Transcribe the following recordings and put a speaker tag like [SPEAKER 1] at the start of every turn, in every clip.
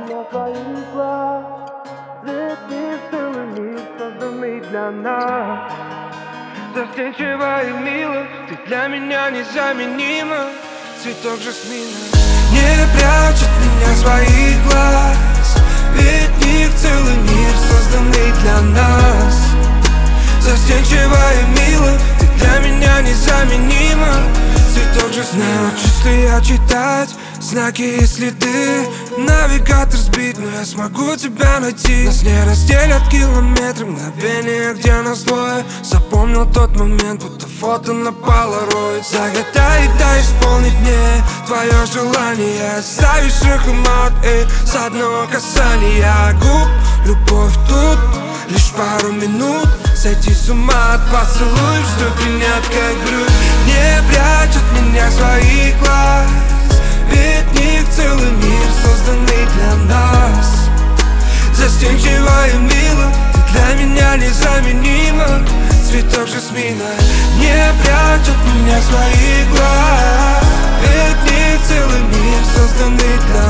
[SPEAKER 1] меня своих глаз. Для них целый мир, созданный для нас. Застенчива и мила, ты для меня незаменима. Цветок жасмина не прячет меня своих глаз. Ведь них целый мир, созданный для нас. Застенчива и мила, ты для меня незаменима. Цветок жасмина. Научусь ли я читать знаки и следы? Навигатор сбит, но я смогу тебя найти. Нас не разделят километры, мгновения, где нас двое. Запомнил тот момент, будто фото на полароид. Загадай, дай исполнить мне твое желание. Оставишь их мат, с одного касания губ. Любовь тут лишь пару минут. Сойти с ума от поцелуев, что пьянят как блюд. Не прячут меня своих глаз. Ведь них целый мир, созданный для нас. Застенчива и мила, ты для меня незаменима. Цветок жасмина не прячут меня своих глаз. Ведь них целый мир, созданный для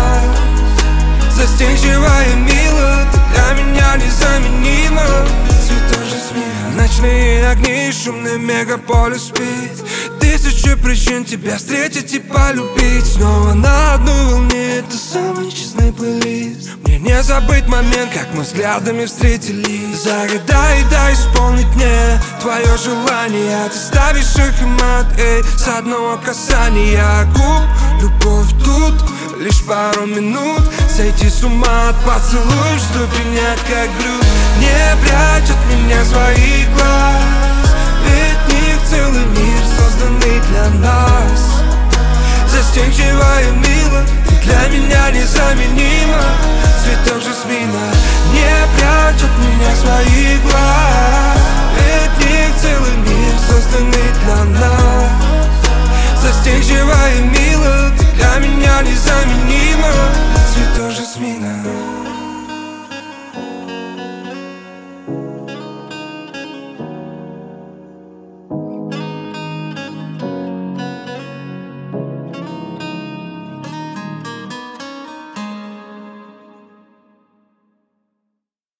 [SPEAKER 1] нас. Застенчива и мила, ты для меня незаменима. Цветок жасмина. Ночные огни, шумный мегаполис спит. Тысячи причин тебя встретить и полюбить. Снова на одной волне, это самый честный плейлист. Мне не забыть момент, как мы взглядами встретились. Загадай, дай исполнить мне твое желание. Ты ставишь их и мат, с одного касания губ. Любовь тут лишь пару минут. Сойти с ума от поцелуев, что пьянят как блюд. Не прячут меня своих глаз. Ведь них целый мир, созданный для нас. Застенчива и мила, ты для меня незаменима. Цветок жасмина не прячут меня своих глаз.